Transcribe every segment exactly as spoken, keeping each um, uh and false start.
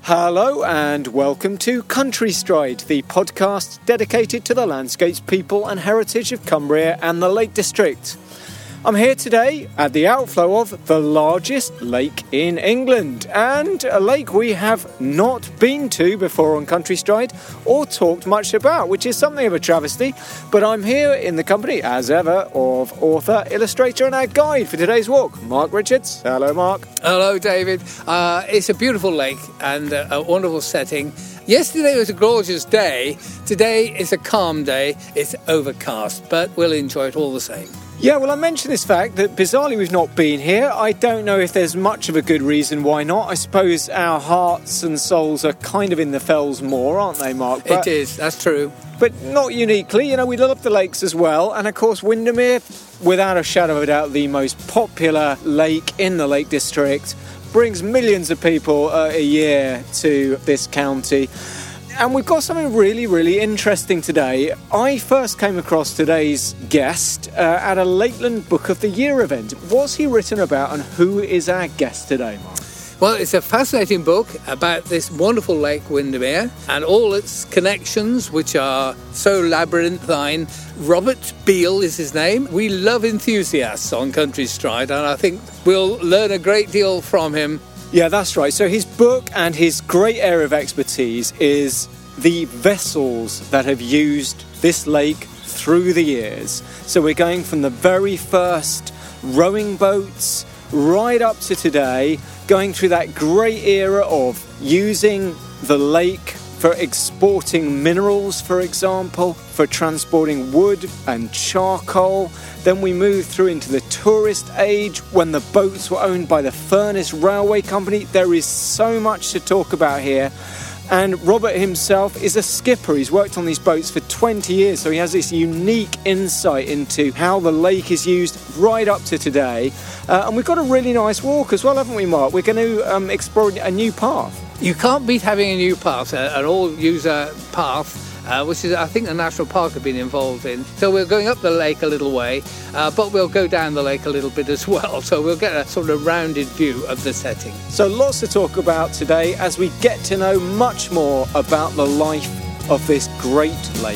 Hello and welcome to Country Stride, the podcast dedicated to the landscapes, people and heritage of Cumbria and the Lake District. I'm here today at the outflow of the largest lake in England, and a lake we have not been to before on Country Stride or talked much about, which is something of a travesty. But I'm here in the company, as ever, of author, illustrator and our guide for today's walk, Mark Richards. Hello, Mark. Hello, David. Uh, it's a beautiful lake and a, a wonderful setting. Yesterday was a gorgeous day. Today is a calm day. It's overcast, but we'll enjoy it all the same. Yeah, well, I mentioned this fact that bizarrely we've not been here. I don't know if there's much of a good reason why not. I suppose our hearts and souls are kind of in the fells more, aren't they, Mark? But, it is, that's true. But not uniquely. You know, we love the lakes as well. And, of course, Windermere, without a shadow of a doubt, the most popular lake in the Lake District, brings millions of people uh, a year to this county. And we've got something really, really interesting today. I first came across today's guest uh, at a Lakeland Book of the Year event. What's he written about and who is our guest today, Mark? Well, it's a fascinating book about this wonderful lake, Windermere, and all its connections, which are so labyrinthine. Robert Beale is his name. We love enthusiasts on Country Stride, and I think we'll learn a great deal from him. Yeah, that's right. So his book and his great area of expertise is the vessels that have used this lake through the years. So we're going from the very first rowing boats right up to today, going through that great era of using the lake for exporting minerals, for example, for transporting wood and charcoal. Then we move through into the tourist age when the boats were owned by the Furness Railway Company. There is so much to talk about here. And Robert himself is a skipper. He's worked on these boats for twenty years, so he has this unique insight into how the lake is used right up to today. Uh, and we've got a really nice walk as well, haven't we, Mark? We're going to um, explore a new path. You can't beat having a new path, an all-user path. Uh, which is, I think, the National Park have been involved in. So we're going up the lake a little way, uh, but we'll go down the lake a little bit as well. So we'll get a sort of rounded view of the setting. So lots to talk about today as we get to know much more about the life of this great lake.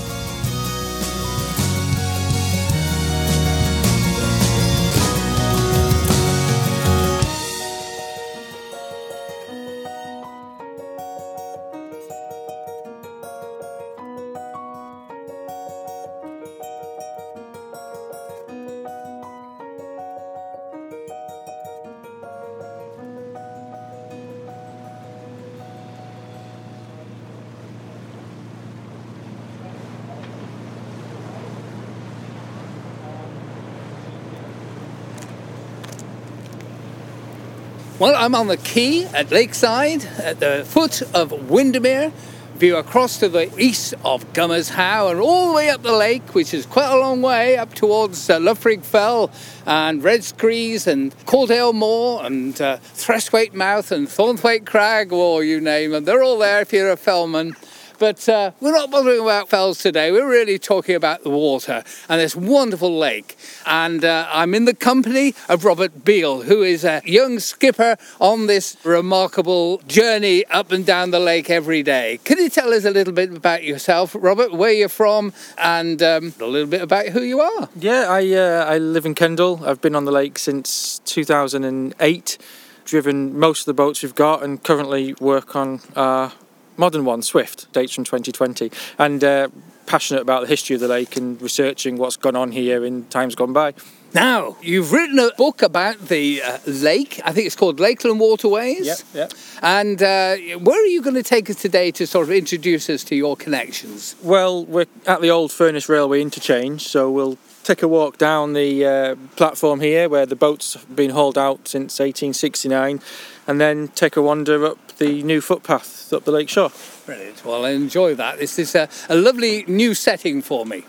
Well, I'm on the quay at Lakeside, at the foot of Windermere, view across to the east of Gummers How and all the way up the lake, which is quite a long way, up towards uh, Loughrig Fell and Redscrees and Caldale Moor and uh, Threshwaite Mouth and Thornthwaite Crag, or you name them. They're all there if you're a fellman. But uh, we're not bothering about fells today. We're really talking about the water and this wonderful lake. And uh, I'm in the company of Robert Beale, who is a young skipper on this remarkable journey up and down the lake every day. Can you tell us a little bit about yourself, Robert, where you're from, and um, a little bit about who you are? Yeah, I uh, I live in Kendal. I've been on the lake since two thousand eight, driven most of the boats we've got, and currently work on our modern one, Swift, dates from twenty twenty, and uh, passionate about the history of the lake and researching what's gone on here in times gone by. Now, you've written a book about the uh, lake. I think it's called Lakeland Waterways. Yep, yep. And uh, where are you going to take us today to sort of introduce us to your connections? Well, we're at the old Furness Railway interchange, so we'll take a walk down the uh, platform here where the boats have been hauled out since eighteen sixty-nine, and then take a wander up the new footpath up the lake shore. Brilliant. Well, I enjoy that. This is a, a lovely new setting for me.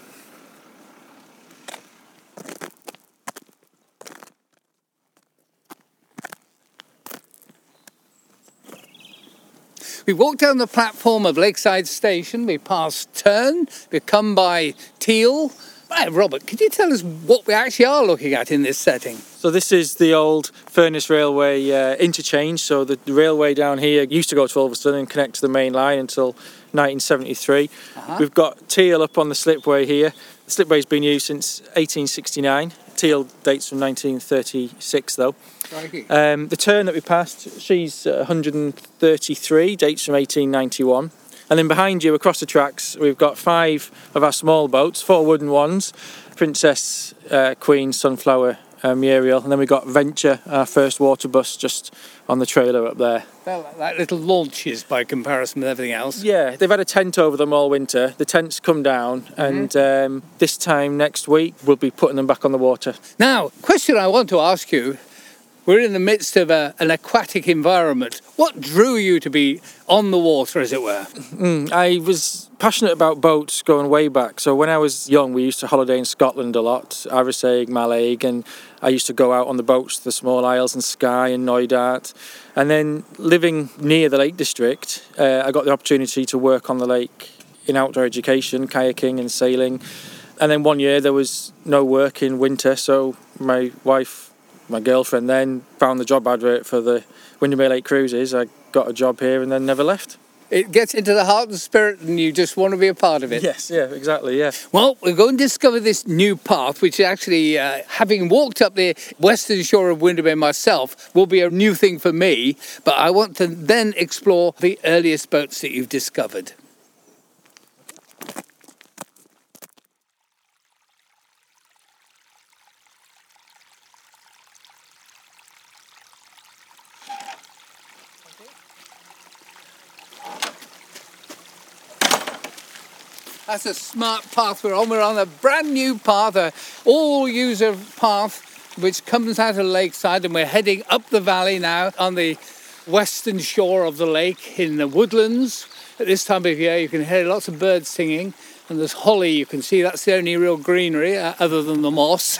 We walk down the platform of Lakeside Station, we pass Turn, we come by Teal, Right, Robert, could you tell us what we actually are looking at in this setting? So this is the old Furness Railway uh, interchange. So the, the railway down here used to go to Ulverston and connect to the main line until nineteen seventy-three. Uh-huh. We've got Teal up on the slipway here. The slipway's been used since eighteen sixty-nine. Teal dates from nineteen thirty-six though. Um, the turn that we passed, she's uh, one hundred thirty-three, dates from eighteen ninety-one. And then behind you, across the tracks, we've got five of our small boats, four wooden ones, Princess, uh, Queen, Sunflower, uh, Muriel, and then we've got Venture, our first water bus, just on the trailer up there. They're like little launches by comparison with everything else. Yeah, they've had a tent over them all winter. The tent's come down, mm-hmm. and um, this time next week, we'll be putting them back on the water. Now, question I want to ask you. We're in the midst of a, an aquatic environment. What drew you to be on the water, as it were? Mm, I was passionate about boats going way back. So when I was young, we used to holiday in Scotland a lot, Arisaig, Mallaig, and I used to go out on the boats to the small isles and Skye and Knoydart. And then living near the Lake District, uh, I got the opportunity to work on the lake in outdoor education, kayaking and sailing. And then one year there was no work in winter, so my wife... My girlfriend then found the job advert for the Windermere Lake Cruises. I got a job here and then never left. It gets into the heart and spirit and you just want to be a part of it. Yes, yeah, exactly, yeah. Well, we're going to discover this new path, which actually, uh, having walked up the western shore of Windermere myself, will be a new thing for me. But I want to then explore the earliest boats that you've discovered. That's a smart path we're on. We're on a brand new path, a all-user path, which comes out of Lakeside, and we're heading up the valley now on the western shore of the lake in the woodlands. At this time of year, you can hear lots of birds singing, and there's holly you can see. That's the only real greenery, uh, other than the moss.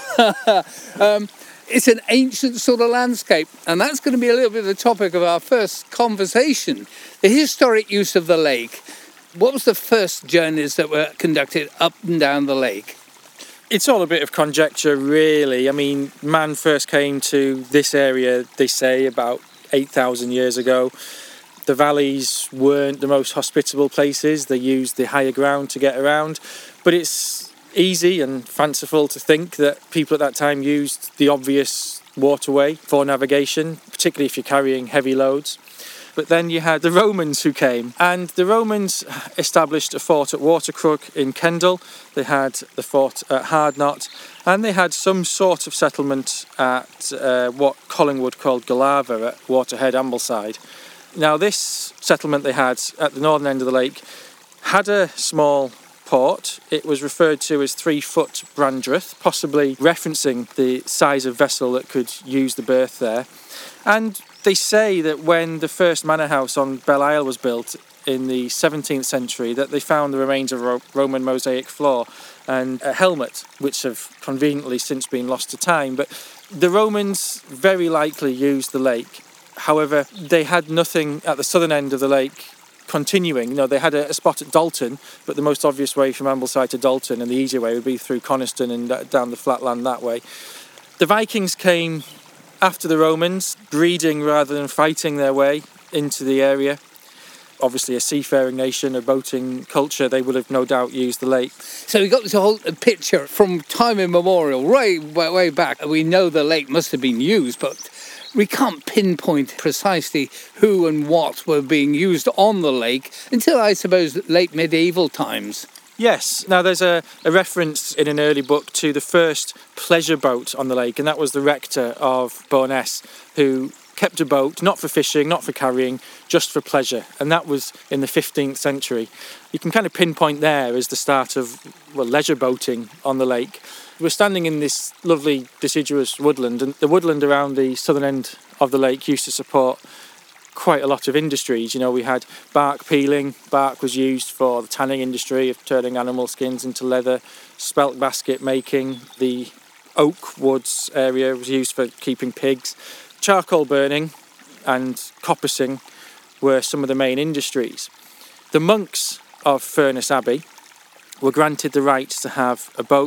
um, it's an ancient sort of landscape, and that's going to be a little bit of the topic of our first conversation, the historic use of the lake. What was the first journeys that were conducted up and down the lake? It's all a bit of conjecture, really. I mean, man first came to this area, they say, about eight thousand years ago. The valleys weren't the most hospitable places. They used the higher ground to get around. But it's easy and fanciful to think that people at that time used the obvious waterway for navigation, particularly if you're carrying heavy loads. But then you had the Romans who came, and the Romans established a fort at Watercrook in Kendal. They had the fort at Hardknott, and they had some sort of settlement at uh, what Collingwood called Galava at Waterhead, Ambleside. Now this settlement they had at the northern end of the lake had a small port. It was referred to as three-foot Brandreth, possibly referencing the size of vessel that could use the berth there. And they say that when the first manor house on Belle Isle was built in the seventeenth century, that they found the remains of a Roman mosaic floor and a helmet, which have conveniently since been lost to time. But the Romans very likely used the lake. However, they had nothing at the southern end of the lake continuing. You know, they had a, a spot at Dalton, but the most obvious way from Ambleside to Dalton, and the easier way, would be through Coniston and uh, down the flat land that way. The Vikings came after the Romans, breeding rather than fighting their way into the area. Obviously a seafaring nation, a boating culture, they would have no doubt used the lake. So we got this whole picture from time immemorial, way, way, way back. We know the lake must have been used, but we can't pinpoint precisely who and what were being used on the lake until, I suppose, late medieval times. Yes. Now, there's a, a reference in an early book to the first pleasure boat on the lake, and that was the rector of Bo'ness, who kept a boat, not for fishing, not for carrying, just for pleasure. And that was in the fifteenth century. You can kind of pinpoint there as the start of, well, leisure boating on the lake. We're standing in this lovely deciduous woodland, and the woodland around the southern end of the lake used to support quite a lot of industries. You know, we had bark peeling. Bark was used for the tanning industry of turning animal skins into leather. Spelt basket making. The oak woods area was used for keeping pigs. Charcoal burning and coppicing were some of the main industries. The monks of Furness Abbey were granted the right to have a boat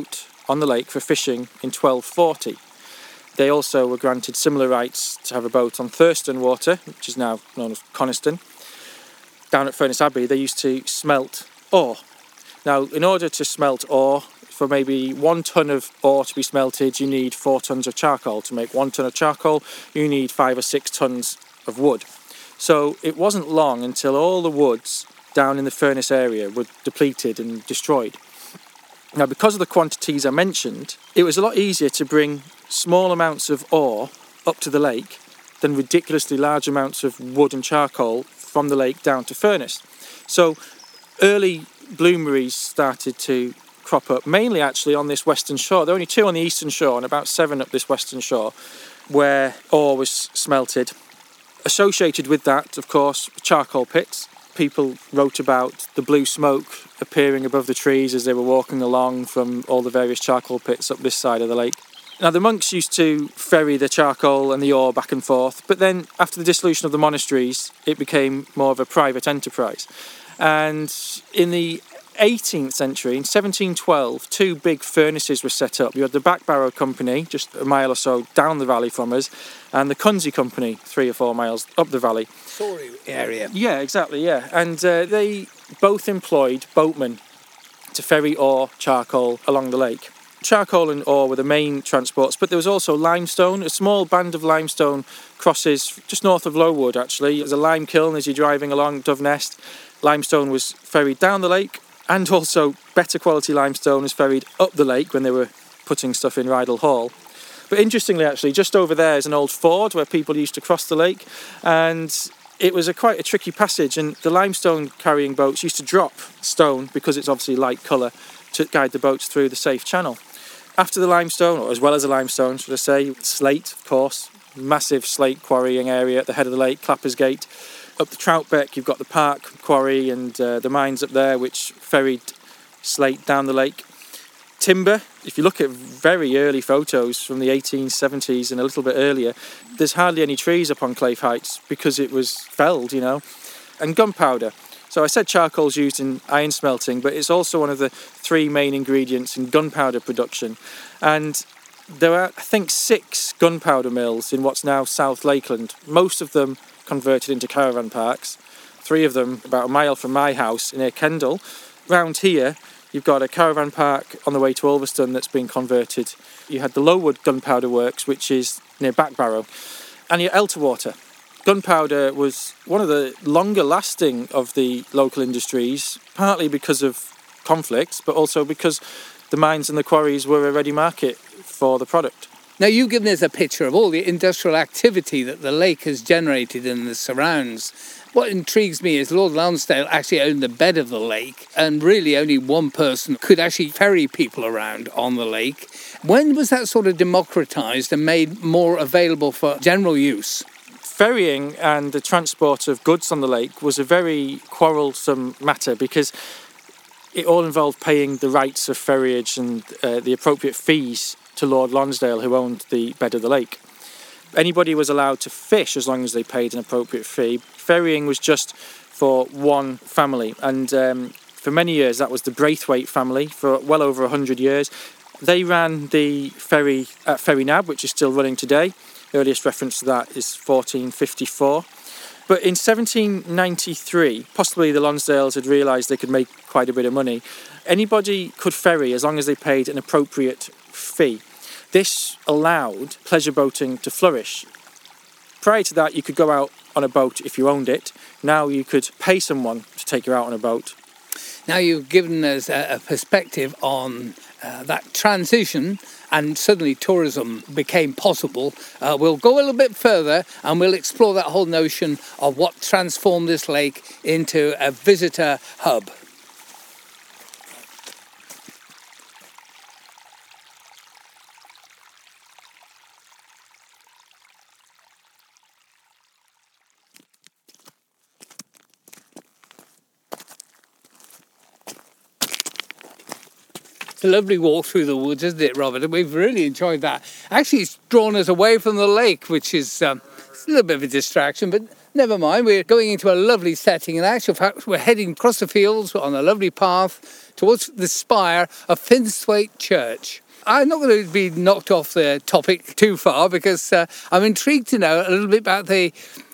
on the lake for fishing in twelve forty. They also were granted similar rights to have a boat on Thurston Water, which is now known as Coniston. Down at Furness Abbey, they used to smelt ore. Now, in order to smelt ore, for maybe one tonne of ore to be smelted, you need four tonnes of charcoal. To make one tonne of charcoal, you need five or six tonnes of wood. So it wasn't long until all the woods down in the Furness area were depleted and destroyed. Now, because of the quantities I mentioned, it was a lot easier to bring small amounts of ore up to the lake than ridiculously large amounts of wood and charcoal from the lake down to Furness. So early bloomeries started to crop up, mainly actually on this western shore. There are only two on the eastern shore and about seven up this western shore where ore was smelted. Associated with that, of course, charcoal pits. People wrote about the blue smoke appearing above the trees as they were walking along from all the various charcoal pits up this side of the lake. Now, the monks used to ferry the charcoal and the ore back and forth, but then after the dissolution of the monasteries, it became more of a private enterprise. And in the eighteenth century, in seventeen twelve, two big furnaces were set up. You had the Backbarrow Company, just a mile or so down the valley from us, and the Cunsey Company, three or four miles up the valley. Sorry area. Yeah, exactly, yeah. And uh, they both employed boatmen to ferry ore, charcoal along the lake. Charcoal and ore were the main transports, but there was also limestone. A small band of limestone crosses just north of Lowood, actually. There's a lime kiln as you're driving along Dove Nest. Limestone was ferried down the lake, and also better quality limestone was ferried up the lake when they were putting stuff in Rydal Hall. But interestingly, actually, just over there is an old ford where people used to cross the lake, and it was a quite a tricky passage, and the limestone carrying boats used to drop stone, because it's obviously light colour, to guide the boats through the safe channel. After the limestone, or as well as the limestone, should I say, slate, of course, massive slate quarrying area at the head of the lake, Clappers Gate. Up the Troutbeck, you've got the Park Quarry and uh, the mines up there, which ferried slate down the lake. Timber, if you look at very early photos from the eighteen seventies and a little bit earlier, there's hardly any trees up on Clave Heights because it was felled, you know. And gunpowder. So I said charcoal's used in iron smelting, but it's also one of the three main ingredients in gunpowder production. And there are, I think, six gunpowder mills in what's now South Lakeland. Most of them converted into caravan parks. Three of them about a mile from my house near Kendal. Round here, you've got a caravan park on the way to Ulverston that's been converted. You had the Lowood Gunpowder Works, which is near Backbarrow. And your Elterwater. Gunpowder was one of the longer lasting of the local industries, partly because of conflicts, but also because the mines and the quarries were a ready market for the product. Now, you've given us a picture of all the industrial activity that the lake has generated in the surrounds. What intrigues me is Lord Lonsdale actually owned the bed of the lake, and really only one person could actually ferry people around on the lake. When was that sort of democratised and made more available for general use? Ferrying and the transport of goods on the lake was a very quarrelsome matter because it all involved paying the rights of ferriage and uh, the appropriate fees to Lord Lonsdale, who owned the bed of the lake. Anybody was allowed to fish as long as they paid an appropriate fee. Ferrying was just for one family, and um, for many years that was the Braithwaite family for well over one hundred years. They ran the ferry at Ferry Nab, which is still running today. The earliest reference to that is fourteen fifty-four. But in seventeen ninety-three, possibly the Lonsdales had realised they could make quite a bit of money. Anybody could ferry as long as they paid an appropriate fee. This allowed pleasure boating to flourish. Prior to that, you could go out on a boat if you owned it. Now you could pay someone to take you out on a boat. Now you've given us a, a perspective on uh, that transition, and suddenly tourism became possible. Uh, we'll go a little bit further and we'll explore that whole notion of what transformed this lake into a visitor hub. A lovely walk through the woods, isn't it, Robert? And we've really enjoyed that. Actually, it's drawn us away from the lake, which is um, it's a little bit of a distraction, but never mind. We're going into a lovely setting. In actual fact, we're heading across the fields on a lovely path towards the spire of Finsthwaite Church. I'm not going to be knocked off the topic too far because uh, I'm intrigued to know a little bit about the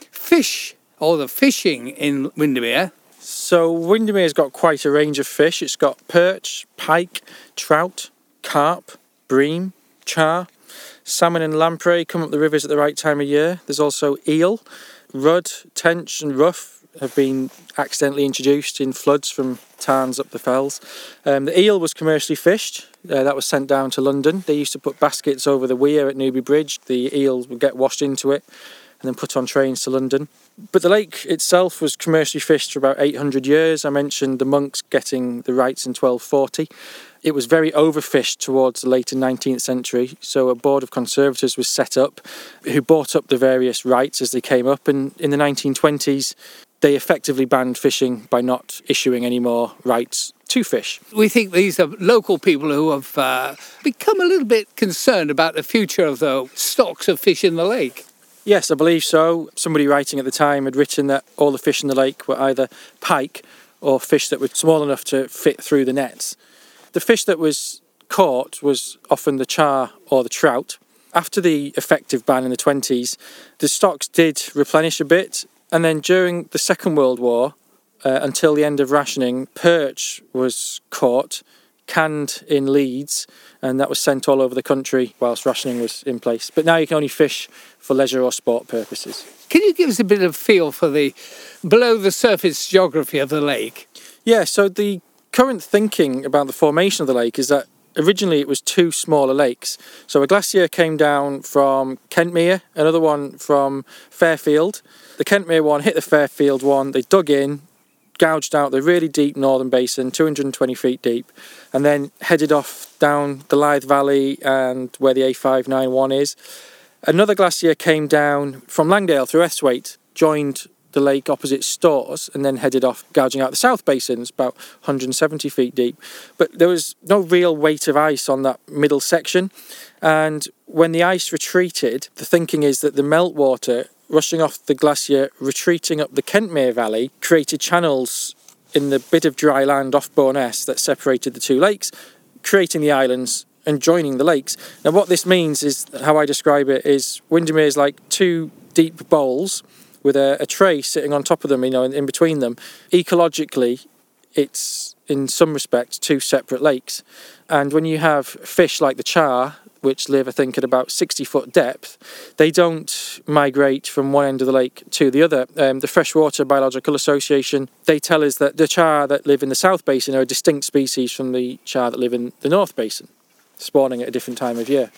fish or the fishing in Windermere. So Windermere's got quite a range of fish. It's got perch, pike, trout, carp, bream, char, salmon and lamprey come up the rivers at the right time of year. There's also eel, rudd, tench and ruff have been accidentally introduced in floods from tarns up the fells. Um, the eel was commercially fished. Uh, that was sent down to London. They used to put baskets over the weir at Newby Bridge. The eels would get washed into it and then put on trains to London. But the lake itself was commercially fished for about eight hundred years. I mentioned the monks getting the rights in twelve forty. It was very overfished towards the later nineteenth century, so a board of conservators was set up who bought up the various rights as they came up, and in the nineteen twenties they effectively banned fishing by not issuing any more rights to fish. We think these are local people who have uh, become a little bit concerned about the future of the stocks of fish in the lake. Yes, I believe so. Somebody writing at the time had written that all the fish in the lake were either pike or fish that were small enough to fit through the nets. The fish that was caught was often the char or the trout. After the effective ban in the twenties, the stocks did replenish a bit, and then during the Second World War, uh, until the end of rationing, perch was caught, canned in Leeds, and that was sent all over the country whilst rationing was in place. But now you can only fish for leisure or sport purposes. Can you give us a bit of feel for the below-the-surface geography of the lake? Yeah, so the current thinking about the formation of the lake is that originally it was two smaller lakes. So a glacier came down from Kentmere, another one from Fairfield. The Kentmere one hit the Fairfield one, they dug in, gouged out the really deep northern basin, two hundred twenty feet deep, and then headed off down the Lythe Valley and where the A five ninety-one is. Another glacier came down from Langdale through Esthwaite, joined the lake opposite Storrs, and then headed off, gouging out the south basins, about one hundred seventy feet deep. But there was no real weight of ice on that middle section, and when the ice retreated, the thinking is that the meltwater rushing off the glacier, retreating up the Kentmere Valley, created channels in the bit of dry land off Bowness that separated the two lakes, creating the islands and joining the lakes. Now what this means is, how I describe it, is Windermere is like two deep bowls with a, a tray sitting on top of them, you know, in, in between them. Ecologically, it's in some respects two separate lakes. And when you have fish like the char, which live, I think, at about sixty foot depth, they don't migrate from one end of the lake to the other. Um, the Freshwater Biological Association, they tell us that the char that live in the south basin are a distinct species from the char that live in the north basin, spawning at a different time of year.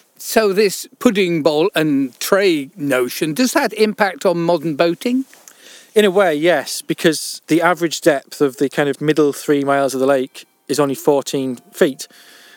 So this pudding bowl and tray notion, does that impact on modern boating? In a way, yes, because the average depth of the kind of middle three miles of the lake is only fourteen feet.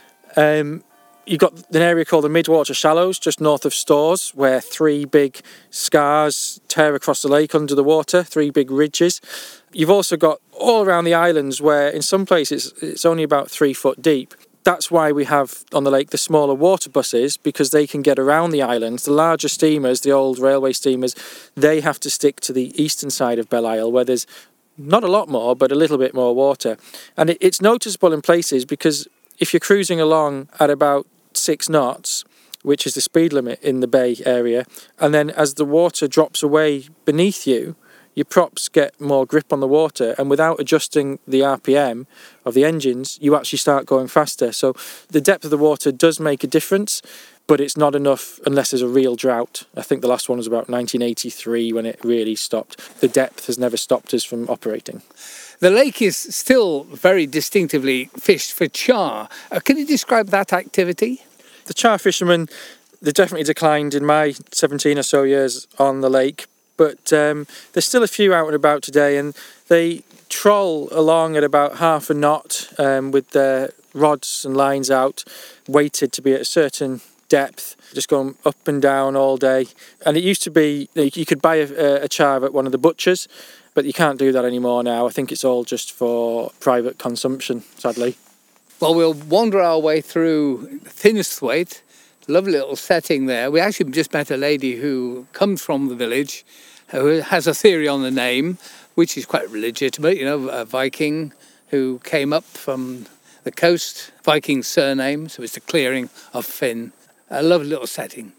Um, you've got an area called the Midwater Shallows, just north of Storrs, where three big scars tear across the lake under the water, three big ridges. You've also got all around the islands where in some places it's only about three foot deep. That's why we have on the lake the smaller water buses, because they can get around the islands. The larger steamers, the old railway steamers, they have to stick to the eastern side of Belle Isle, where there's not a lot more, but a little bit more water. And it, it's noticeable in places because if you're cruising along at about six knots, which is the speed limit in the bay area, and then as the water drops away beneath you, your props get more grip on the water, and without adjusting the R P M of the engines, you actually start going faster. So the depth of the water does make a difference, but it's not enough unless there's a real drought. I think the last one was about nineteen eighty-three when it really stopped. The depth has never stopped us from operating. The lake is still very distinctively fished for char. Uh, can you describe that activity? The char fishermen, they definitely declined in my seventeen or so years on the lake, but um, there's still a few out and about today, and they troll along at about half a knot um, with their rods and lines out, weighted to be at a certain depth, just going up and down all day. And it used to be, you could buy a, a char at one of the butchers, but you can't do that anymore now. I think it's all just for private consumption, sadly. Well, we'll wander our way through Thinnesthwaite. Lovely little setting there. We actually just met a lady who comes from the village, who has a theory on the name, which is quite legitimate, you know, a Viking who came up from the coast, Viking surname, so it's the clearing of Finn. A lovely little setting.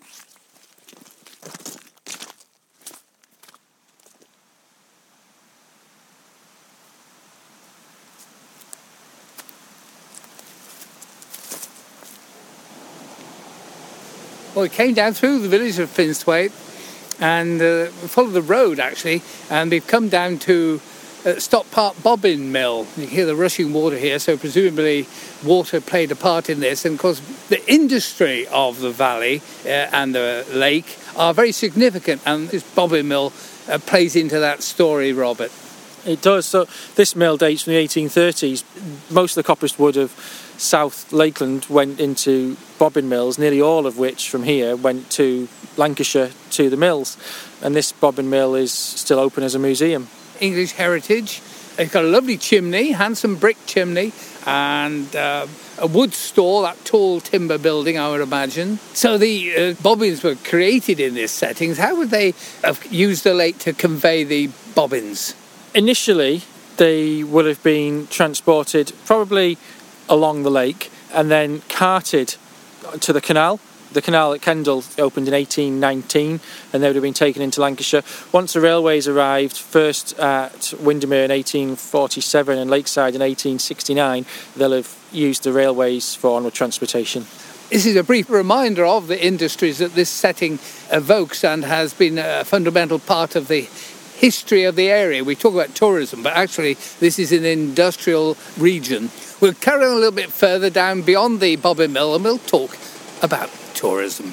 Well, we came down through the village of Finsthwaite and uh, followed the road, actually, and we've come down to uh, Stock Park Bobbin Mill. You can hear the rushing water here, so presumably water played a part in this. And, of course, the industry of the valley uh, and the lake are very significant, and this bobbin mill uh, plays into that story, Robert. It does. So this mill dates from the eighteen thirties. Most of the coppice wood of South Lakeland went into bobbin mills, nearly all of which from here went to Lancashire to the mills. And this bobbin mill is still open as a museum. English heritage. It's got a lovely chimney, handsome brick chimney, and uh, a wood store, that tall timber building, I would imagine. So the uh, bobbins were created in this setting. How would they have used the lake to convey the bobbins? Initially, they would have been transported probably along the lake and then carted to the canal. The canal at Kendal opened in eighteen nineteen, and they would have been taken into Lancashire. Once the railways arrived, first at Windermere in eighteen forty-seven and Lakeside in eighteen sixty-nine, they'll have used the railways for onward transportation. This is a brief reminder of the industries that this setting evokes and has been a fundamental part of the history of the area. We talk about tourism, but actually this is an industrial region. We'll carry on a little bit further down beyond the bobbin mill and we'll talk about tourism.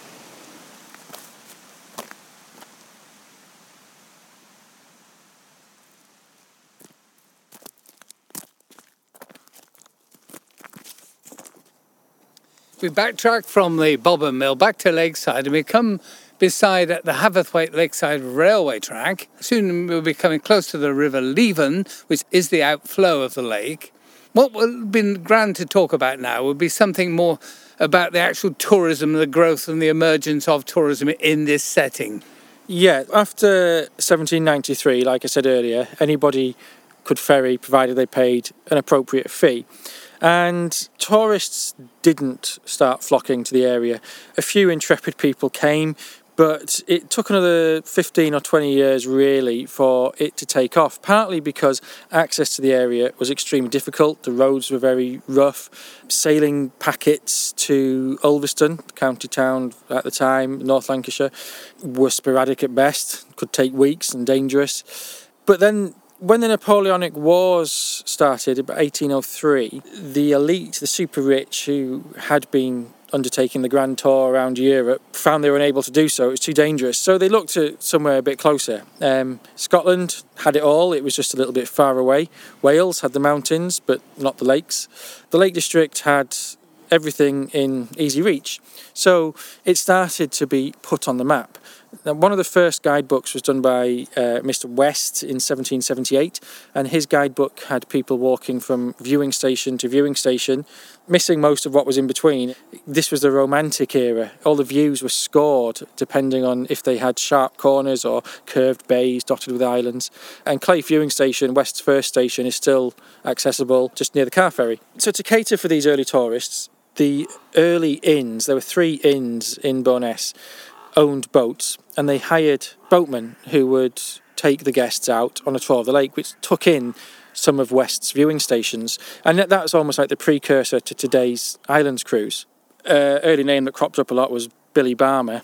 We backtrack from the bobbin mill back to Lakeside, and we come beside the Haverthwaite Lakeside railway track. Soon we'll be coming close to the River Leven, which is the outflow of the lake. What would be grand to talk about now would be something more about the actual tourism, the growth and the emergence of tourism in this setting. Yeah, after seventeen ninety-three, like I said earlier, anybody could ferry provided they paid an appropriate fee. And tourists didn't start flocking to the area. A few intrepid people came, but it took another fifteen or twenty years really for it to take off, partly because access to the area was extremely difficult. The roads were very rough. Sailing packets to Ulverston, the county town at the time, North Lancashire, were sporadic at best, could take weeks and dangerous. But then when the Napoleonic Wars started, about eighteen oh three, the elite, the super rich who had been undertaking the grand tour around Europe, found they were unable to do so. It was too dangerous. So they looked at somewhere a bit closer. Um, Scotland had it all. It was just a little bit far away. Wales had the mountains, but not the lakes. The Lake District had everything in easy reach. So it started to be put on the map. Now, one of the first guidebooks was done by uh, Mister West in seventeen seventy-eight, and his guidebook had people walking from viewing station to viewing station, missing most of what was in between. This was the Romantic era. All the views were scored depending on if they had sharp corners or curved bays dotted with islands. And Clay Viewing Station, West's first station, is still accessible just near the car ferry. So to cater for these early tourists, the early inns, there were three inns in Bowness, owned boats, and they hired boatmen who would take the guests out on a tour of the lake, which took in some of West's viewing stations. And that was almost like the precursor to today's Islands cruise. Uh, early name that cropped up a lot was Billy Barmer.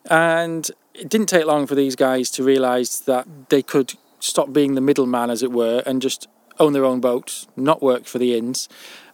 And it didn't take long for these guys to realise that they could stop being the middleman, as it were, and just own their own boats, not work for the inns.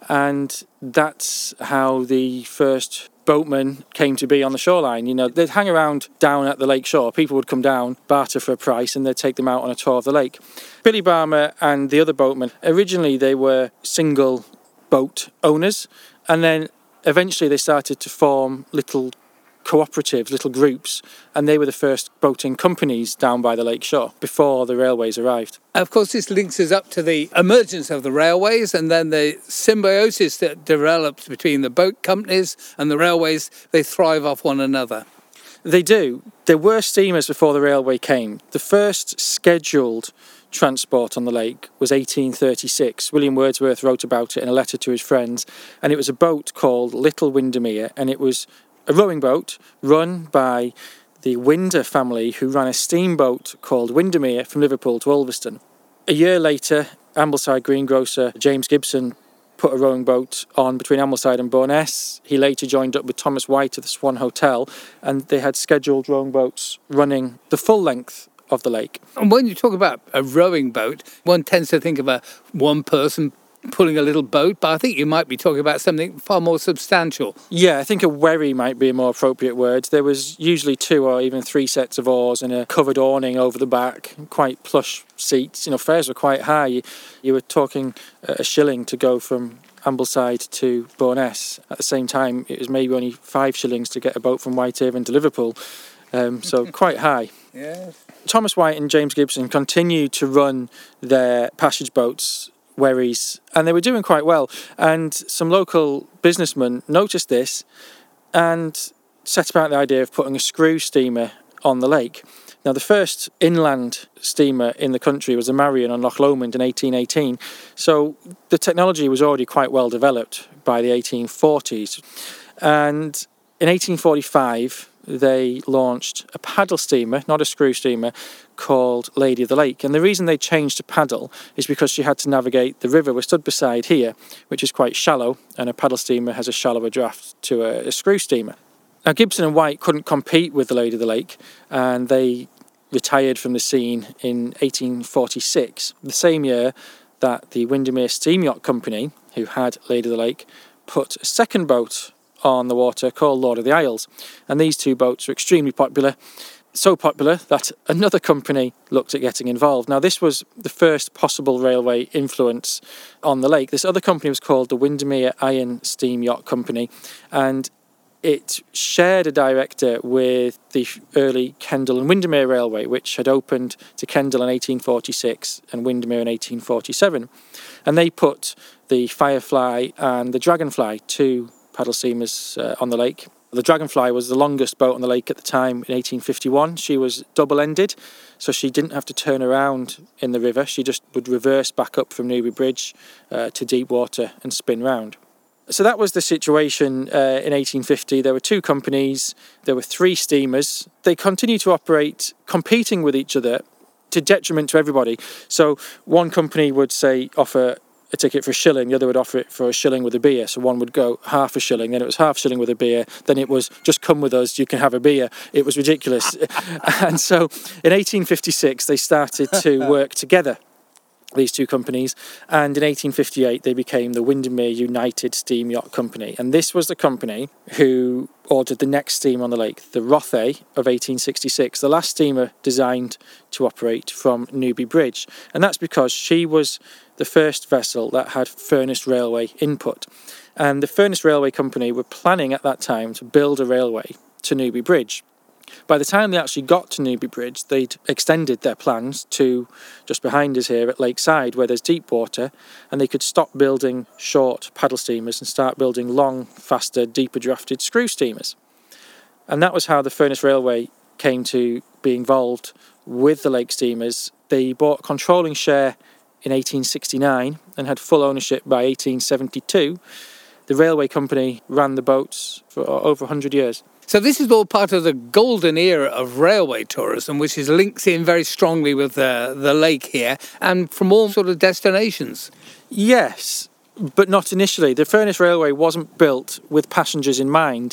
And that's how the first boatmen came to be on the shoreline. You know, they'd hang around down at the lake shore. People would come down, barter for a price, and they'd take them out on a tour of the lake. Billy Barmer and the other boatmen, originally they were single boat owners, and then eventually they started to form little cooperatives, little groups, and they were the first boating companies down by the lake shore before the railways arrived. Of course, this links us up to the emergence of the railways and then the symbiosis that develops between the boat companies and the railways. They thrive off one another. They do. There were steamers before the railway came. The first scheduled transport on the lake was eighteen thirty-six. William Wordsworth wrote about it in a letter to his friends, and it was a boat called Little Windermere, and it was a rowing boat run by the Winder family, who ran a steamboat called Windermere from Liverpool to Ulverston. A year later, Ambleside greengrocer James Gibson put a rowing boat on between Ambleside and Bowness. He later joined up with Thomas White at the Swan Hotel, and they had scheduled rowing boats running the full length of the lake. And when you talk about a rowing boat, one tends to think of a one person pulling a little boat, but I think you might be talking about something far more substantial. Yeah, I think a wherry might be a more appropriate word. There was usually two or even three sets of oars and a covered awning over the back, quite plush seats. You know, fares were quite high. You, you were talking a shilling to go from Ambleside to Bowness. At the same time, it was maybe only five shillings to get a boat from Whitehaven to Liverpool. Um, so quite high. Yes. Thomas White and James Gibson continued to run their passage boats, wherries, and they were doing quite well. And some local businessmen noticed this and set about the idea of putting a screw steamer on the lake. Now, the first inland steamer in the country was the Marion on Loch Lomond in eighteen eighteen. So the technology was already quite well developed by the eighteen forties. And in eighteen forty-five, they launched a paddle steamer, not a screw steamer, called Lady of the Lake. And the reason they changed to paddle is because she had to navigate the river we're stood beside here, which is quite shallow, and a paddle steamer has a shallower draft to a, a screw steamer. Now, Gibson and White couldn't compete with the Lady of the Lake, and they retired from the scene in eighteen forty-six, the same year that the Windermere Steam Yacht Company, who had Lady of the Lake, put a second boat on the water called Lord of the Isles. And these two boats were extremely popular, so popular that another company looked at getting involved. Now, this was the first possible railway influence on the lake. This other company was called the Windermere Iron Steam Yacht Company, and it shared a director with the early Kendal and Windermere Railway, which had opened to Kendal in eighteen forty-six and Windermere in eighteen forty-seven. And they put the Firefly and the Dragonfly, two paddle steamers uh, on the lake. The Dragonfly was the longest boat on the lake at the time in eighteen fifty-one. She was double-ended, so she didn't have to turn around in the river. She just would reverse back up from Newby Bridge uh, to deep water and spin round. So that was the situation uh, in eighteen fifty. There were two companies, there were three steamers. They continued to operate, competing with each other to detriment to everybody. So one company would, say, offer a ticket for a shilling, the other would offer it for a shilling with a beer. So one would go half a shilling, then it was half shilling with a beer, then it was just come with us, you can have a beer. It was ridiculous. And so in eighteen fifty-six, they started to work together, these two companies, and in eighteen fifty-eight they became the Windermere United Steam Yacht Company. And this was the company who ordered the next steamer on the lake, the Rothay of eighteen sixty-six, the last steamer designed to operate from Newby Bridge. And that's because she was the first vessel that had Furness Railway input. And the Furness Railway Company were planning at that time to build a railway to Newby Bridge. By the time they actually got to Newby Bridge, they'd extended their plans to just behind us here at Lakeside, where there's deep water, and they could stop building short paddle steamers and start building long, faster, deeper drafted screw steamers. And that was how the Furness Railway came to be involved with the lake steamers. They bought a controlling share in eighteen sixty-nine and had full ownership by eighteen seventy-two. The railway company ran the boats for over one hundred years. So this is all part of the golden era of railway tourism, which is links in very strongly with uh, the lake here and from all sort of destinations. Yes, but not initially. The Furness Railway wasn't built with passengers in mind.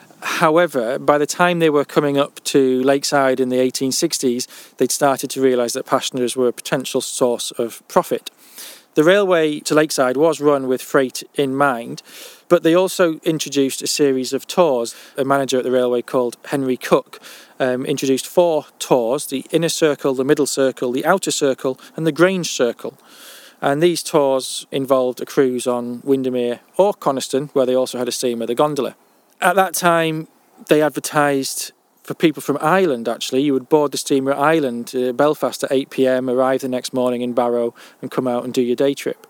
However, by the time they were coming up to Lakeside in the eighteen sixties, they'd started to realise that passengers were a potential source of profit. The railway to Lakeside was run with freight in mind, but they also introduced a series of tours. A manager at the railway called Henry Cook um, introduced four tours: the inner circle, the middle circle, the outer circle, and the Grange circle. And these tours involved a cruise on Windermere or Coniston, where they also had a steamer, the Gondola. At that time, they advertised for people from Ireland, actually. You would board the steamer at Ireland, uh, Belfast at eight p.m, arrive the next morning in Barrow and come out and do your day trip.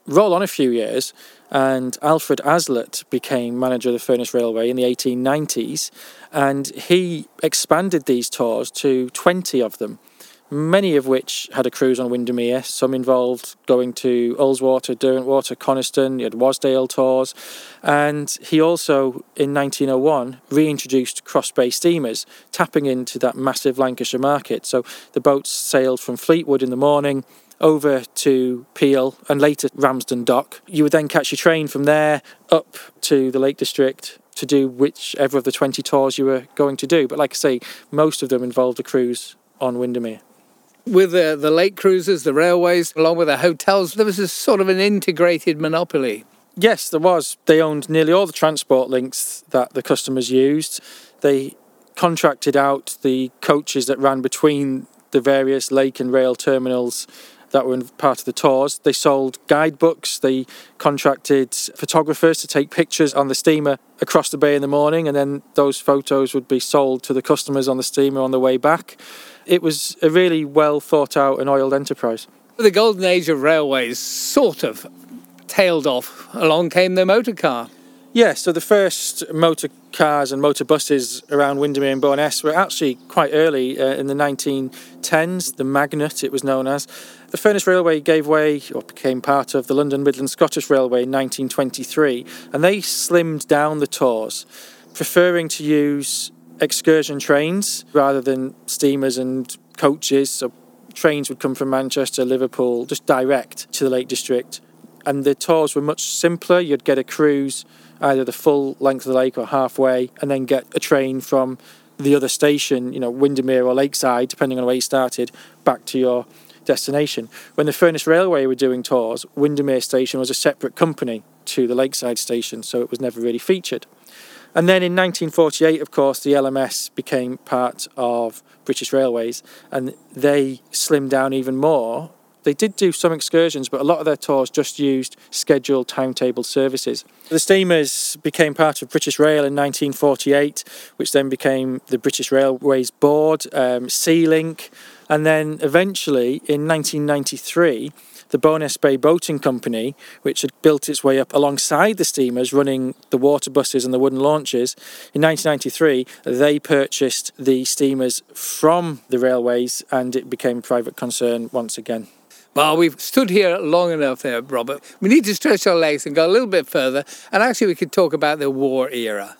roll on a few years, and Alfred Aslett became manager of the Furness Railway in the eighteen nineties, and he expanded these tours to twenty of them, many of which had a cruise on Windermere. Some involved going to Ullswater, Derwentwater, Coniston. He had Wasdale tours. And he also, in nineteen oh one, reintroduced cross-bay steamers, tapping into that massive Lancashire market. So the boats sailed from Fleetwood in the morning over to Peel and later Ramsden Dock. You would then catch your train from there up to the Lake District to do whichever of the twenty tours you were going to do. But like I say, most of them involved a cruise on Windermere. With the, the lake cruises, the railways, along with the hotels, there was a sort of an integrated monopoly. Yes, there was. They owned nearly all the transport links that the customers used. They contracted out the coaches that ran between the various lake and rail terminals that were part of the tours. They sold guidebooks. They contracted photographers to take pictures on the steamer across the bay in the morning, and then those photos would be sold to the customers on the steamer on the way back. It was a really well thought out and oiled enterprise. The golden age of railways sort of tailed off. Along came the motor car. Yeah, so the first motor cars and motor buses around Windermere and Bowness were actually quite early, uh, in the nineteen tens, the Magnet it was known as. The Furness Railway gave way, or became part of the London Midland Scottish Railway in nineteen twenty-three, and they slimmed down the tours, preferring to use excursion trains rather than steamers and coaches. So trains would come from Manchester, Liverpool, just direct to the Lake District. And the tours were much simpler. You'd get a cruise either the full length of the lake or halfway, and then get a train from the other station, you know, Windermere or Lakeside, depending on where you started, back to your destination. When the Furness Railway were doing tours, Windermere Station was a separate company to the Lakeside Station, so it was never really featured. And then in nineteen forty-eight, of course, the L M S became part of British Railways, and they slimmed down even more. They did do some excursions, but a lot of their tours just used scheduled timetable services. The steamers became part of British Rail in nineteen forty-eight, which then became the British Railways Board, um, Sea-Link, and then eventually in nineteen ninety-three, the Bowness Bay Boating Company, which had built its way up alongside the steamers running the water buses and the wooden launches, in nineteen ninety-three they purchased the steamers from the railways, and it became a private concern once again. Well, we've stood here long enough there, Robert. We need to stretch our legs and go a little bit further, and actually we could talk about the war era.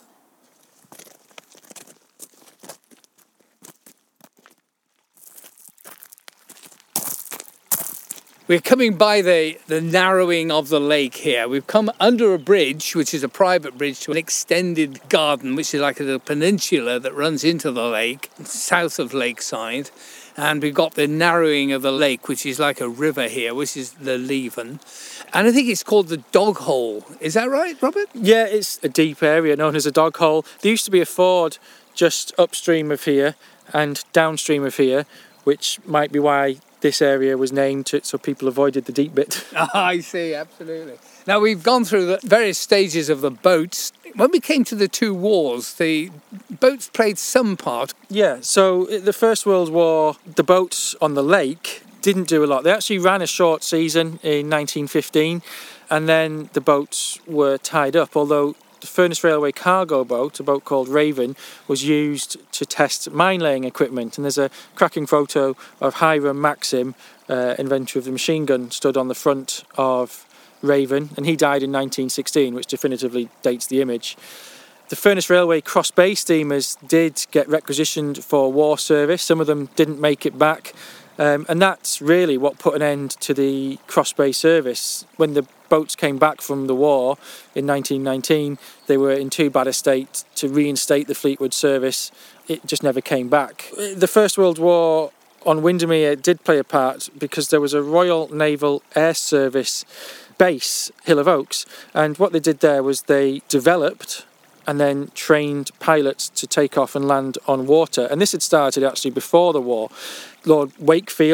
We're coming by the, the narrowing of the lake here. We've come under a bridge, which is a private bridge, to an extended garden, which is like a little peninsula that runs into the lake, south of Lakeside. And we've got the narrowing of the lake, which is like a river here, which is the Leven. And I think it's called the Dog Hole. Is that right, Robert? Yeah, it's a deep area known as a dog hole. There used to be a ford just upstream of here and downstream of here, which might be why this area was named, to, so people avoided the deep bit. Oh, I see, absolutely. Now, we've gone through the various stages of the boats. When we came to the two wars, the boats played some part. Yeah, so the First World War, the boats on the lake didn't do a lot. They actually ran a short season in nineteen fifteen, and then the boats were tied up, although the Furness Railway cargo boat, a boat called Raven, was used to test mine-laying equipment. And there's a cracking photo of Hiram Maxim, uh, inventor of the machine gun, stood on the front of Raven, and he died in nineteen sixteen, which definitively dates the image. The Furness Railway cross-bay steamers did get requisitioned for war service. Some of them didn't make it back, um, and that's really what put an end to the cross-bay service. When the boats came back from the war in nineteen nineteen, they were in too bad a state to reinstate the Fleetwood service. It just never came back. The First World War on Windermere did play a part because there was a Royal Naval Air Service base, Hill of Oaks, and what they did there was they developed and then trained pilots to take off and land on water. And this had started actually before the war. Lord Wakefield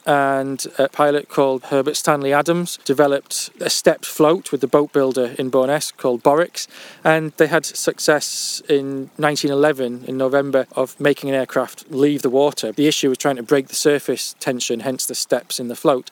and a pilot called Herbert Stanley Adams developed a stepped float with the boat builder in Bo'ness called Borix, and they had success in nineteen eleven, in November, of making an aircraft leave the water. The issue was trying to break the surface tension, hence the steps in the float.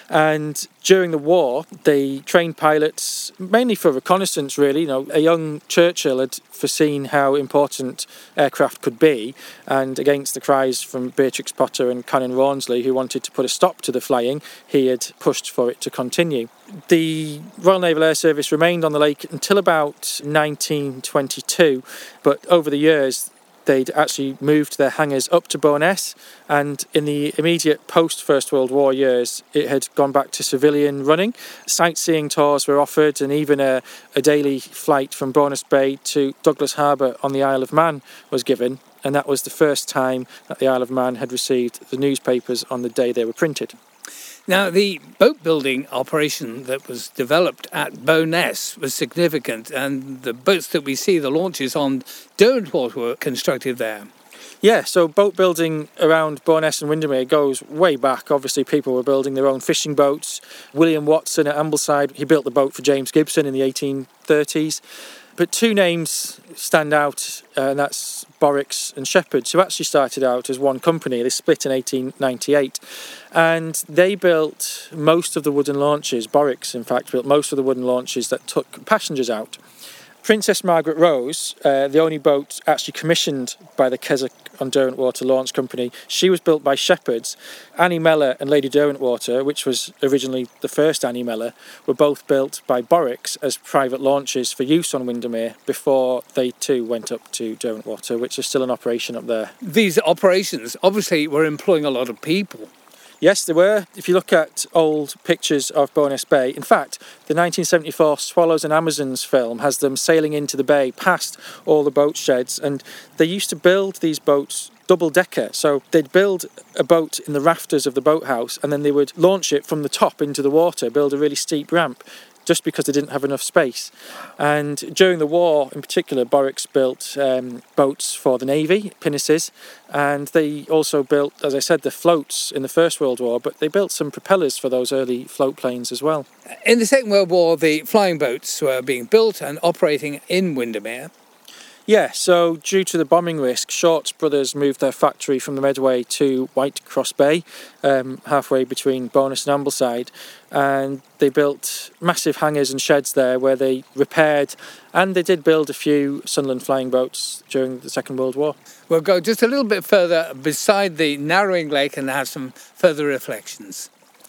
And during the war, they trained pilots mainly for reconnaissance, really. You know, a young Churchill had foreseen how important aircraft could be, and against the cries from Beatrix Potter and Canon Rawnsley, who wanted to put a stop to the flying, he had pushed for it to continue. The Royal Naval Air Service remained on the lake until about nineteen twenty-two, but over the years they'd actually moved their hangars up to Bo'ness, and in the immediate post-First World War years, it had gone back to civilian running. Sightseeing tours were offered, and even a, a daily flight from Bo'ness Bay to Douglas Harbour on the Isle of Man was given, and that was the first time that the Isle of Man had received the newspapers on the day they were printed. Now, the boat building operation that was developed at Bo'ness was significant, and the boats that we see, the launches on Derwentwater, were constructed there. Yeah, so boat building around Bo'ness and Windermere goes way back. Obviously, people were building their own fishing boats. William Watson at Ambleside, he built the boat for James Gibson in the eighteen thirties. But two names stand out, uh, and that's Borix and Shepherd's, who actually started out as one company. They split in eighteen ninety-eight, and they built most of the wooden launches. Borix, in fact, built most of the wooden launches that took passengers out. Princess Margaret Rose, uh, the only boat actually commissioned by the Keswick on Derwentwater Launch Company, she was built by Shepherd's. Annie Mellor and Lady Derwentwater, which was originally the first Annie Mellor, were both built by Borix as private launches for use on Windermere before they too went up to Derwentwater, which is still in operation up there. These operations obviously were employing a lot of people. Yes, there were. If you look at old pictures of Bo'ness Bay, in fact, the nineteen seventy-four Swallows and Amazons film has them sailing into the bay past all the boat sheds, and they used to build these boats double-decker. So they'd build a boat in the rafters of the boathouse, and then they would launch it from the top into the water, build a really steep ramp, just because they didn't have enough space. And during the war in particular, Borix built um, boats for the Navy, pinnaces, and they also built, as I said, the floats in the First World War, but they built some propellers for those early float planes as well. In the Second World War, the flying boats were being built and operating in Windermere. Yeah, so due to the bombing risk, Shorts Brothers moved their factory from the Medway to Whitecross Bay, um, halfway between Bo'ness and Ambleside, and they built massive hangars and sheds there where they repaired, and they did build a few Sunderland flying boats during the Second World War. We'll go just a little bit further beside the narrowing lake and have some further reflections.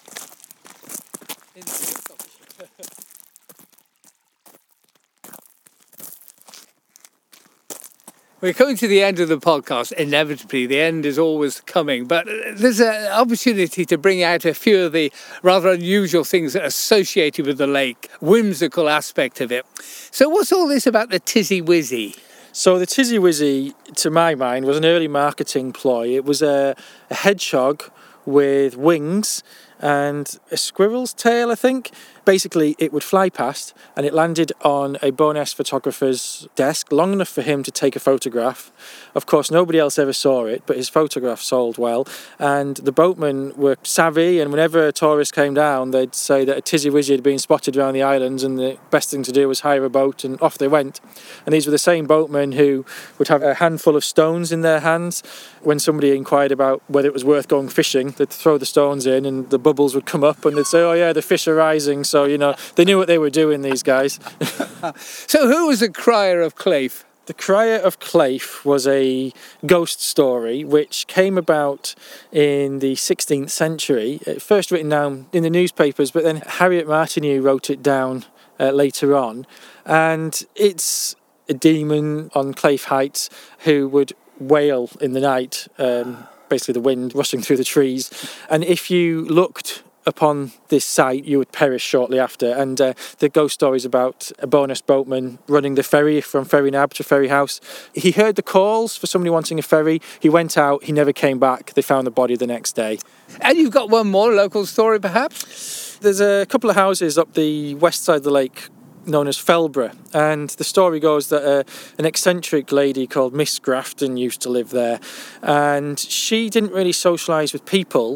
We're coming to the end of the podcast. Inevitably, the end is always coming, but there's an opportunity to bring out a few of the rather unusual things that are associated with the lake, whimsical aspect of it. So what's all this about the Tizzy Wizzy? So the Tizzy Wizzy, to my mind, was an early marketing ploy. It was a, a hedgehog with wings and a squirrel's tail, I think. Basically, it would fly past and it landed on a Bo'ness photographer's desk long enough for him to take a photograph. Of course, nobody else ever saw it, but his photograph sold well. And the boatmen were savvy, and whenever a tourist came down, they'd say that a Tizzy Wizzy had been spotted around the islands and the best thing to do was hire a boat, and off they went. And these were the same boatmen who would have a handful of stones in their hands. When somebody inquired about whether it was worth going fishing, they'd throw the stones in and the bubbles would come up and they'd say, oh yeah, the fish are rising. So, you know, they knew what they were doing, these guys. So who was the Crier of Claife? The Crier of Claife was a ghost story which came about in the sixteenth century. It first written down in the newspapers, but then Harriet Martineau wrote it down uh, later on. And it's a demon on Claife Heights who would wail in the night, um, basically the wind rushing through the trees. And if you looked upon this site, you would perish shortly after. And uh, the ghost story is about a Bo'ness boatman running the ferry from Ferry Nab to Ferry House. He heard the calls for somebody wanting a ferry. He went out, he never came back. They found the body the next day. And you've got one more local story, perhaps? There's a couple of houses up the west side of the lake known as Felborough, and the story goes that uh, an eccentric lady called Miss Grafton used to live there, and she didn't really socialise with people,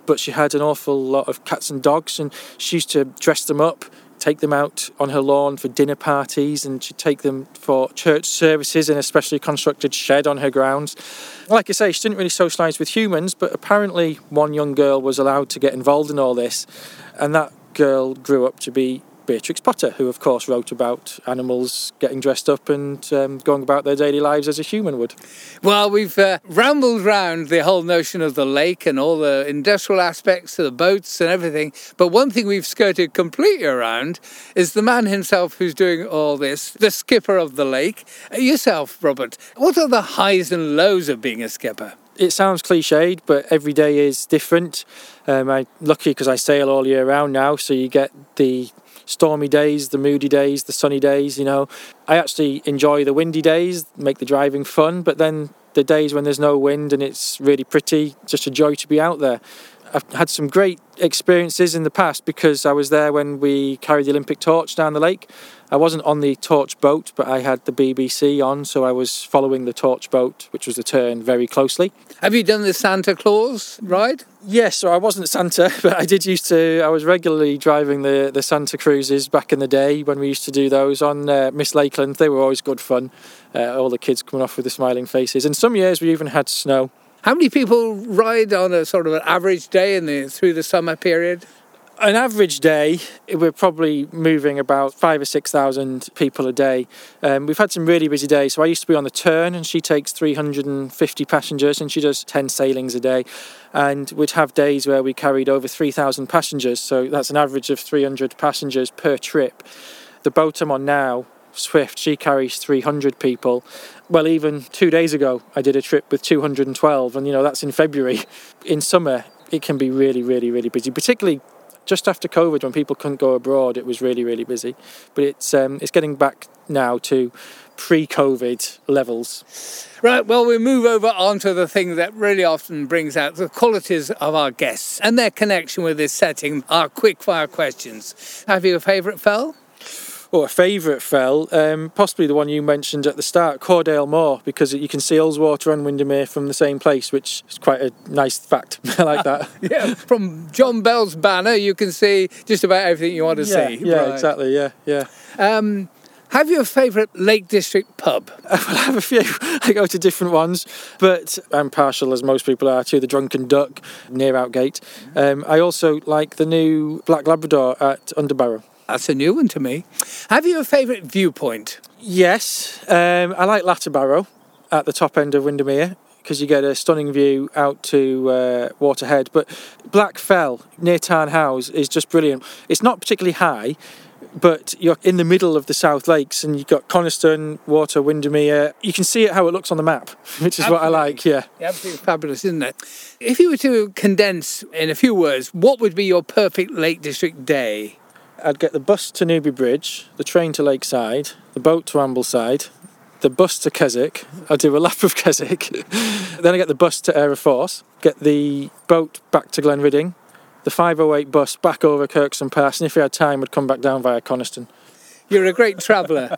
but she had an awful lot of cats and dogs, and she used to dress them up, take them out on her lawn for dinner parties, and she'd take them for church services in a specially constructed shed on her grounds. Like I say, she didn't really socialise with humans, but apparently one young girl was allowed to get involved in all this, and that girl grew up to be Beatrix Potter, who of course wrote about animals getting dressed up and um, going about their daily lives as a human would. Well, we've uh, rambled round the whole notion of the lake and all the industrial aspects of the boats and everything, but one thing we've skirted completely around is the man himself who's doing all this, the skipper of the lake. Yourself, Robert, what are the highs and lows of being a skipper? It sounds cliched, but every day is different. Um, I'm lucky because I sail all year round now, so you get the stormy days, the moody days, the sunny days, you know. I actually enjoy the windy days, make the driving fun, but then the days when there's no wind and it's really pretty, just a joy to be out there. I've had some great experiences in the past because I was there when we carried the Olympic torch down the lake. I wasn't on the torch boat, but I had the B B C on, so I was following the torch boat, which was the Tern, very closely. Have you done the Santa Claus ride? Yes, so I wasn't Santa, but I did used to, I was regularly driving the, the Santa cruises back in the day when we used to do those on uh, Miss Lakeland. They were always good fun, uh, all the kids coming off with the smiling faces. And some years we even had snow. How many people ride on a sort of an average day in the through the summer period? An average day, we're probably moving about five or six thousand people a day. Um, we've had some really busy days. So I used to be on the Tern, and she takes three hundred fifty passengers, and she does ten sailings a day. And we'd have days where we carried over three thousand passengers. So that's an average of three hundred passengers per trip. The boat I'm on now, Swift, she carries three hundred people. Well, even two days ago, I did a trip with two hundred twelve, and you know that's in February. In summer, it can be really, really, really busy, particularly just after COVID, when people couldn't go abroad. It was really, really busy. But it's um, it's getting back now to pre-COVID levels. Right, well, we move over onto the thing that really often brings out the qualities of our guests and their connection with this setting, our quick-fire questions. Have you a favourite fell? Oh, a favourite fell, um, possibly the one you mentioned at the start, Cordale Moor, because you can see Ullswater and Windermere from the same place, which is quite a nice fact. I like that. Yeah, from John Bell's banner, you can see just about everything you want to yeah, see. Yeah, right. exactly, yeah, yeah. Um, have you a favourite Lake District pub? Well, I have a few. I go to different ones, but I'm partial, as most people are, to the Drunken Duck near Outgate. Um, I also like the new Black Labrador at Underbarrow. That's a new one to me. Have you a favourite viewpoint? Yes, um, I like Latterbarrow at the top end of Windermere because you get a stunning view out to uh, Waterhead. But Black Fell near Tarn House is just brilliant. It's not particularly high, but you're in the middle of the South Lakes and you've got Coniston, Water, Windermere. You can see it how it looks on the map, which is absolutely what I like, yeah. Absolutely fabulous, isn't it? If you were to condense in a few words, what would be your perfect Lake District day? I'd get the bus to Newby Bridge, the train to Lakeside, the boat to Ambleside, the bus to Keswick. I'd do a lap of Keswick. Then I get the bus to Aeroforce, get the boat back to Glenridding, the five oh eight bus back over Kirkson Pass, and if we had time, would come back down via Coniston. You're a great traveller.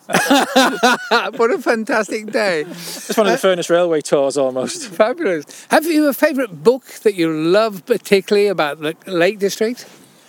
What a fantastic day. It's one of the Furness Railway tours almost. Fabulous. Have you a favourite book that you love particularly about the Lake District?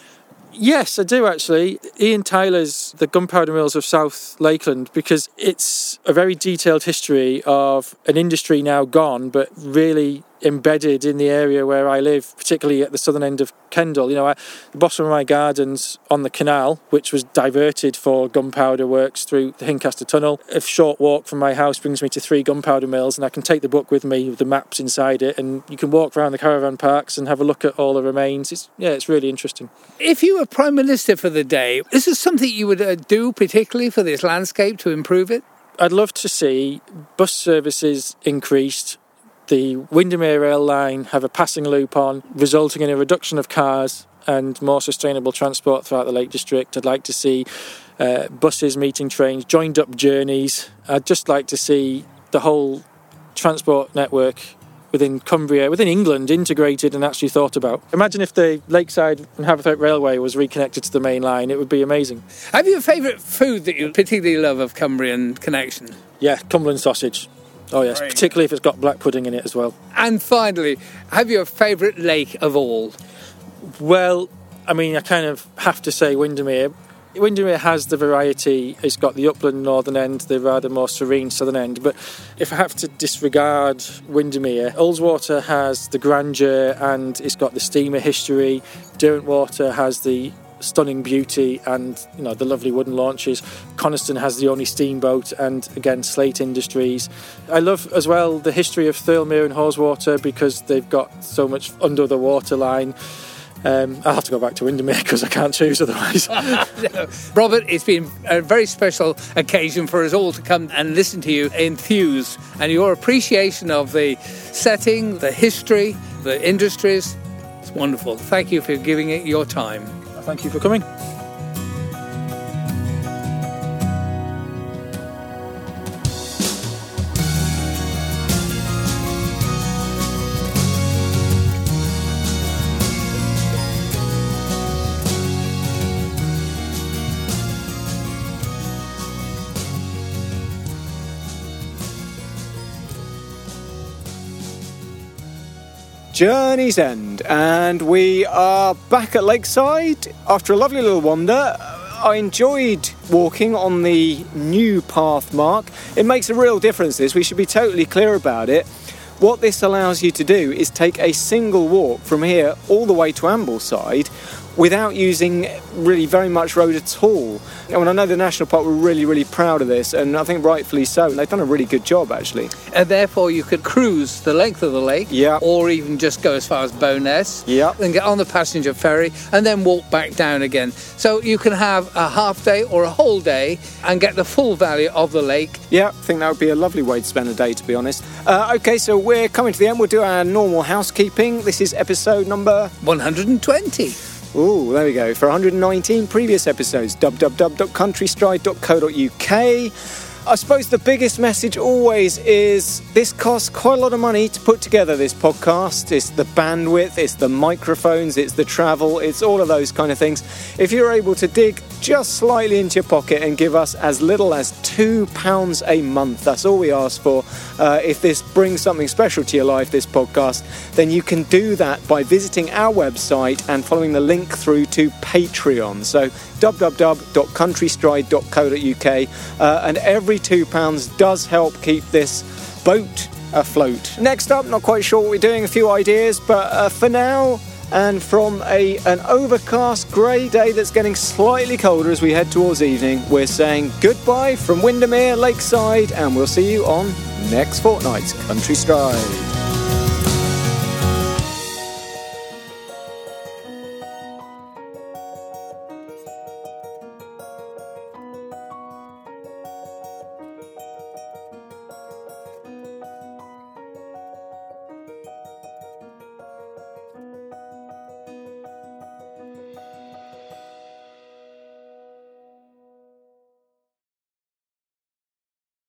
Yes, I do actually. Ian Tyler's The Gunpowder Mills of South Lakeland, because it's a very detailed history of an industry now gone, but really embedded in the area where I live, particularly at the southern end of Kendal. You know, I, the bottom of my garden's on the canal, which was diverted for gunpowder works through the Hincaster Tunnel. A short walk from my house brings me to three gunpowder mills, and I can take the book with me with the maps inside it, and you can walk around the caravan parks and have a look at all the remains. It's, yeah, it's really interesting. If you were Prime Minister for the day, is there something you would uh, do particularly for this landscape to improve it? I'd love to see bus services increased, the Windermere Rail Line have a passing loop on, resulting in a reduction of cars and more sustainable transport throughout the Lake District. I'd like to see uh, buses meeting trains, joined up journeys. I'd just like to see the whole transport network within Cumbria, within England, integrated and actually thought about. Imagine if the Lakeside and Haverthwaite Railway was reconnected to the main line. It would be amazing. Have you a favourite food that you particularly love of Cumbrian connection? Yeah, Cumberland sausage. Oh yes, Great. Particularly if it's got black pudding in it as well. And finally, have you a favourite lake of all? Well, I mean, I kind of have to say Windermere. Windermere has the variety. It's got the upland northern end, the rather more serene southern end. But if I have to disregard Windermere, Ullswater has the grandeur and it's got the steamer history. Derwentwater has the stunning beauty and, you know, the lovely wooden launches. Coniston has the only steamboat and, again, slate industries. I love as well the history of Thirlmere and Haweswater because they've got so much under the waterline. Um, I'll have to go back to Windermere because I can't choose otherwise. No. Robert, it's been a very special occasion for us all to come and listen to you enthuse, and your appreciation of the setting, the history, the industries. It's wonderful. Thank you for giving it your time. Thank you for coming. Journey's End, and we are back at Lakeside after a lovely little wander. I enjoyed walking on the new path, Mark. It makes a real difference, this. We should be totally clear about it. What this allows you to do is take a single walk from here all the way to Ambleside without using really very much road at all. And I know the National Park were really, really proud of this, and I think rightfully so. They've done a really good job, actually. And therefore you could cruise the length of the lake, yeah, or even just go as far as Bowness, yeah, and get on the passenger ferry and then walk back down again. So you can have a half day or a whole day and get the full value of the lake. Yeah, I think that would be a lovely way to spend a day, to be honest. Uh, okay, so we're coming to the end. We'll do our normal housekeeping. This is episode number one hundred twenty. Ooh, there we go. For one hundred nineteen previous episodes, w w w dot countrystride dot co dot u k. I suppose the biggest message always is this costs quite a lot of money to put together this podcast. It's the bandwidth, it's the microphones, it's the travel, it's all of those kind of things. If you're able to dig just slightly into your pocket and give us as little as two pounds a month, that's all we ask for. Uh, if this brings something special to your life, this podcast, then you can do that by visiting our website and following the link through to Patreon. So w w w dot countrystride dot co dot u k, uh, and every two pounds does help keep this boat afloat. Next up, not quite sure what we're doing, a few ideas, but uh, for now, and from a an overcast grey day that's getting slightly colder as we head towards evening, we're saying goodbye from Windermere Lakeside, and we'll see you on next fortnight's Country Stride.